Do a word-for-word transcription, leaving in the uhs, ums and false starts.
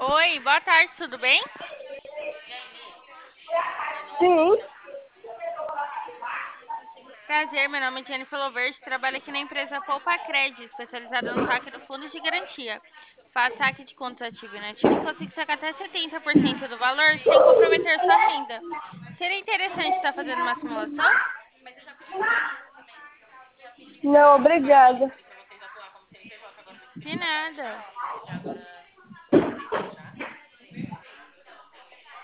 Oi, boa tarde, tudo bem? Sim, Prazer, meu nome é Jennifer Lovert, trabalho aqui na empresa Poupa Cred, especializada no saque do fundo de garantia. Faz saque de contas ativo e inativo e consigo sacar até setenta por cento do valor sem comprometer sua renda. Seria interessante estar fazendo uma simulação? não, obrigada. De nada.